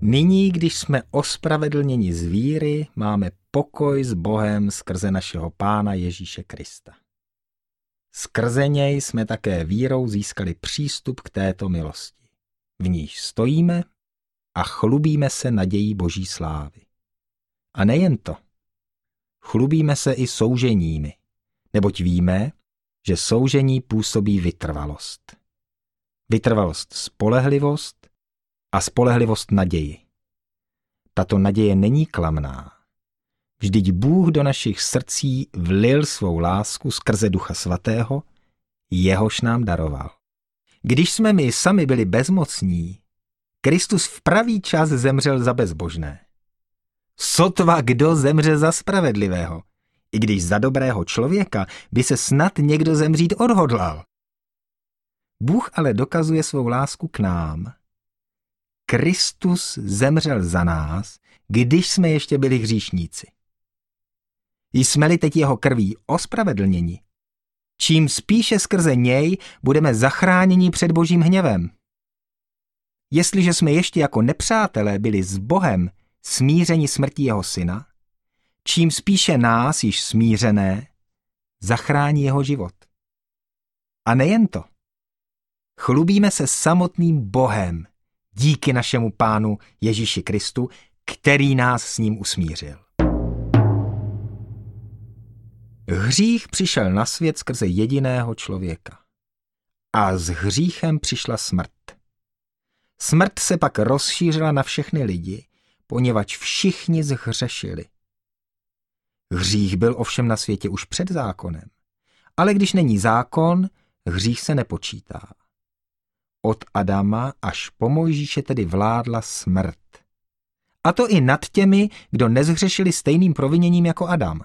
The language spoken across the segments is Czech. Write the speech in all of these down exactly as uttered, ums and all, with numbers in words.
Nyní, když jsme ospravedlněni z víry, máme pokoj s Bohem skrze našeho Pána Ježíše Krista. Skrze něj jsme také vírou získali přístup k této milosti. V níž stojíme a chlubíme se nadějí Boží slávy. A nejen to. Chlubíme se i souženími, neboť víme, že soužení působí vytrvalost. Vytrvalost spolehlivost a spolehlivost naději. Tato naděje není klamná. Vždyť Bůh do našich srdcí vlil svou lásku skrze Ducha Svatého, jehož nám daroval. Když jsme my sami byli bezmocní, Kristus v pravý čas zemřel za bezbožné. Sotva kdo zemře za spravedlivého, i když za dobrého člověka by se snad někdo zemřít odhodlal. Bůh ale dokazuje svou lásku k nám. Kristus zemřel za nás, když jsme ještě byli hříšníci. Jsme-li teď jeho krví ospravedlněni, čím spíše skrze něj budeme zachráněni před Božím hněvem. Jestliže jsme ještě jako nepřátelé byli s Bohem smířeni smrtí jeho syna, čím spíše nás, již smířené, zachrání jeho život. A nejen to. Chlubíme se samotným Bohem díky našemu Pánu Ježíši Kristu, který nás s ním usmířil. Hřích přišel na svět skrze jediného člověka. A s hříchem přišla smrt. Smrt se pak rozšířila na všechny lidi, poněvadž všichni zhřešili. Hřích byl ovšem na světě už před zákonem. Ale když není zákon, hřích se nepočítá. Od Adama až po Mojžíše tedy vládla smrt. A to i nad těmi, kdo nezhřešili stejným proviněním jako Adam.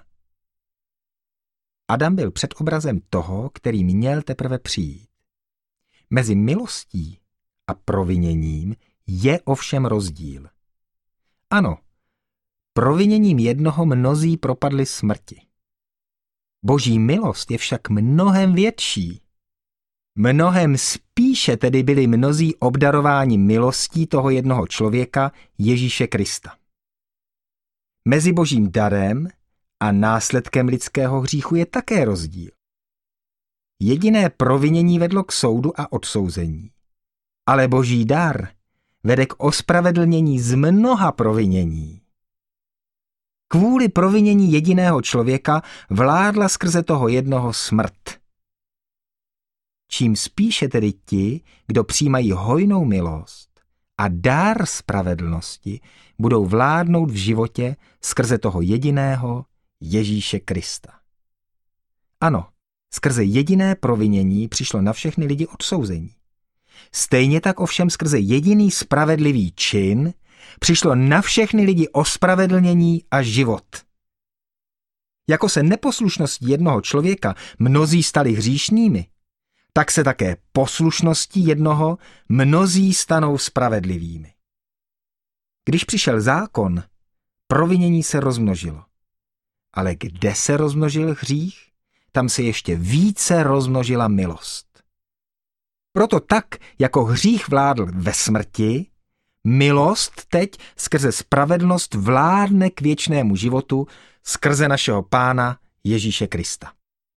Adam byl předobrazem toho, který měl teprve přijít. Mezi milostí a proviněním je ovšem rozdíl. Ano, proviněním jednoho mnozí propadli smrti. Boží milost je však mnohem větší. Mnohem spíše tedy byli mnozí obdarováni milostí toho jednoho člověka, Ježíše Krista. Mezi Božím darem a následkem lidského hříchu je také rozdíl. Jediné provinění vedlo k soudu a odsouzení. Ale Boží dar vede k ospravedlnění z mnoha provinění. Kvůli provinění jediného člověka vládla skrze toho jednoho smrt. Čím spíše tedy ti, kdo přijímají hojnou milost a dar spravedlnosti, budou vládnout v životě skrze toho jediného Ježíše Krista. Ano, skrze jediné provinění přišlo na všechny lidi odsouzení. Stejně tak ovšem skrze jediný spravedlivý čin přišlo na všechny lidi ospravedlnění a život. Jako se neposlušností jednoho člověka mnozí stali hříšnými, tak se také poslušností jednoho mnozí stanou spravedlivými. Když přišel zákon, provinění se rozmnožilo. Ale kde se rozmnožil hřích, tam se ještě více rozmnožila milost. Proto tak, jako hřích vládl ve smrti, milost teď skrze spravedlnost vládne k věčnému životu skrze našeho Pána Ježíše Krista.